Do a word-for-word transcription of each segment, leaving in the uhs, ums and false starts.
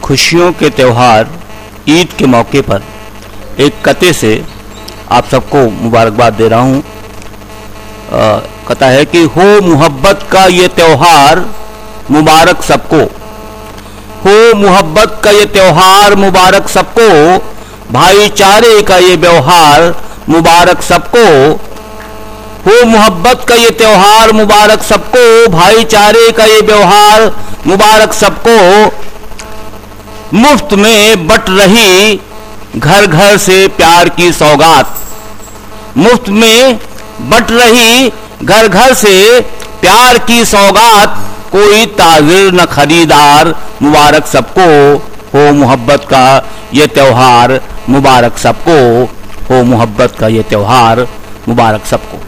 खुशियों के त्यौहार ईद के मौके पर एक कते से आप सबको मुबारकबाद दे रहा हूँ। कथा है कि हो मोहब्बत का ये त्यौहार मुबारक सबको, हो मोहब्बत का ये त्यौहार मुबारक सबको, भाईचारे का ये व्यवहार मुबारक सबको, हो मोहब्बत का ये त्यौहार मुबारक सबको, भाईचारे का ये व्यवहार मुबारक सबको। मुफ्त में बट रही घर घर से प्यार की सौगात, मुफ्त में बट रही घर घर से प्यार की सौगात, कोई ताजिर न खरीदार मुबारक सबको, हो मोहब्बत का ये त्यौहार मुबारक सबको, हो मोहब्बत का ये त्यौहार मुबारक सबको।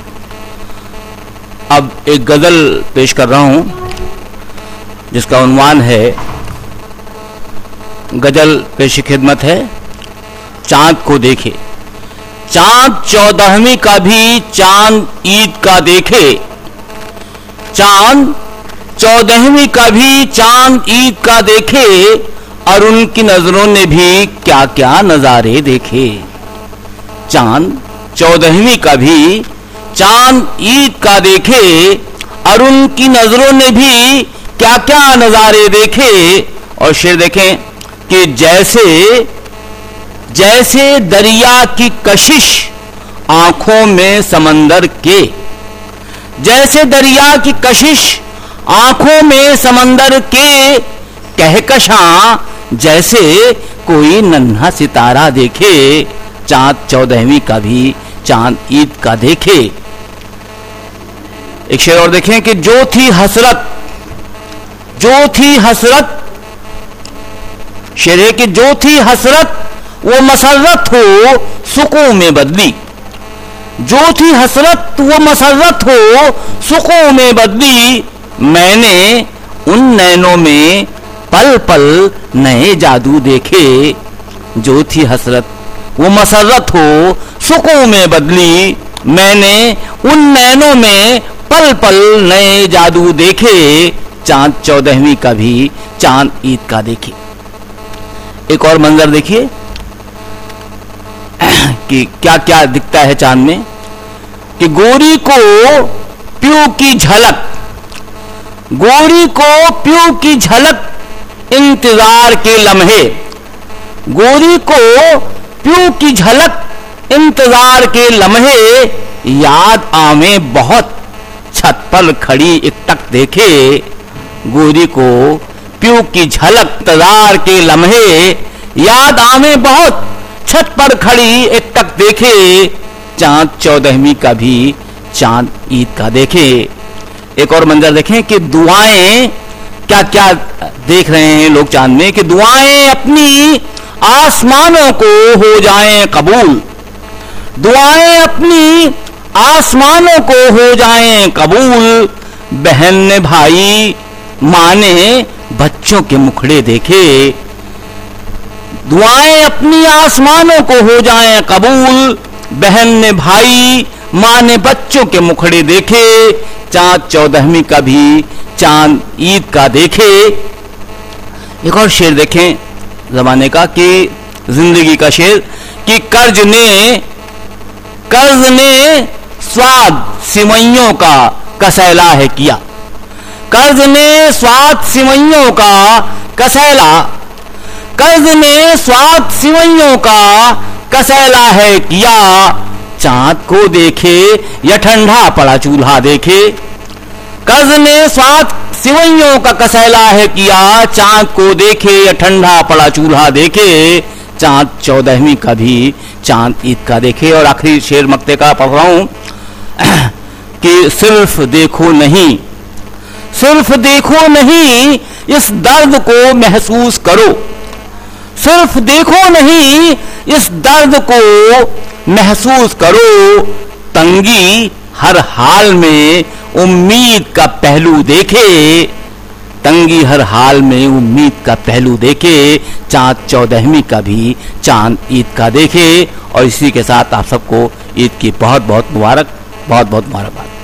अब एक गजल पेश कर रहा हूं जिसका उन्वान है, गजल पेश खिदमत है, चांद को देखे। चांद चौदहवीं का भी चांद ईद का देखे, चांद चौदहवीं का भी चांद ईद का देखे, और उनकी नजरों ने भी क्या क्या नजारे देखे। चांद चौदहवीं का भी चांद ईद का देखे, और उनकी नजरों ने भी क्या क्या नजारे देखे। और शेर देखें कि जैसे जैसे दरिया की कशिश आंखों में समंदर के, जैसे दरिया की कशिश आंखों में समंदर के, कहकशां जैसे कोई नन्हा सितारा देखे। चांद चौदहवीं का भी चांद ईद का देखे। एक शेर और देखें कि जो थी हसरत, जो थी हसरत, शेर है कि जो थी हसरत वो मसरत हो सुकून में बदली, जो थी हसरत वो मसरत हो सुकून में बदली। मैंने उन नैनों में पल पल नए जादू देखे, जो थी हसरत वो मसरत हो सुकून में बदली। मैंने उन नैनों में पल पल नए जादू देखे। चांद चौदहवीं का भी चांद ईद का देखे। एक और मंजर देखिए कि क्या क्या दिखता है चांद में, कि गोरी को प्यू की झलक, गोरी को प्यू की झलक इंतजार के लम्हे, गोरी को प्यू की झलक इंतजार के लम्हे, याद आवे बहुत छत पर खड़ी एक टक देखे। गोरी को प्यू की झलक इंतजार के लम्हे, याद आवे बहुत छत पर खड़ी एक टक देखे। चांद चौदहवीं का भी चांद ईद का देखे। एक और मंजर देखें कि दुआएं क्या क्या देख रहे हैं लोग चांद में, कि दुआएं अपनी आसमानों को हो जाएं कबूल, दुआएं अपनी आसमानों को हो जाएं कबूल। बहन ने भाई माँ ने बच्चों के मुखड़े देखे, दुआएं अपनी आसमानों को हो जाएं कबूल। बहन ने भाई माँ ने बच्चों के मुखड़े देखे। चांद चौदहवीं का भी चांद ईद का देखे। एक और शेर देखें जमाने का, कि जिंदगी का शेर, कि कर्ज ने कर्ज ने स्वाद सिमइयों का कसैला है किया, कर्ज ने स्वाद सिमइयों का कसैला, कर्ज ने स्वाद सिमइयों का कसैला है किया। चांद को देखे या ठंडा पड़ा चूल्हा देखे, कर्ज ने स्वाद सिमइयों का कसैला है किया। चांद को देखे या ठंडा पड़ा चूल्हा देखे। चांद चौदहवीं का भी चांद ईद का देखे। और आखिरी शेर मक्ते का पढ़ रहा हूं कि सिर्फ देखो नहीं, सिर्फ देखो नहीं इस दर्द को महसूस करो, सिर्फ देखो नहीं इस दर्द को महसूस करो। तंगी हर हाल में उम्मीद का पहलू देखे, तंगी हर हाल में उम्मीद का पहलू देखे। चांद चौदहवीं का भी चांद ईद का देखे। और इसी के साथ आप सबको ईद की बहुत बहुत मुबारक, बहुत बहुत मुबारकबाद।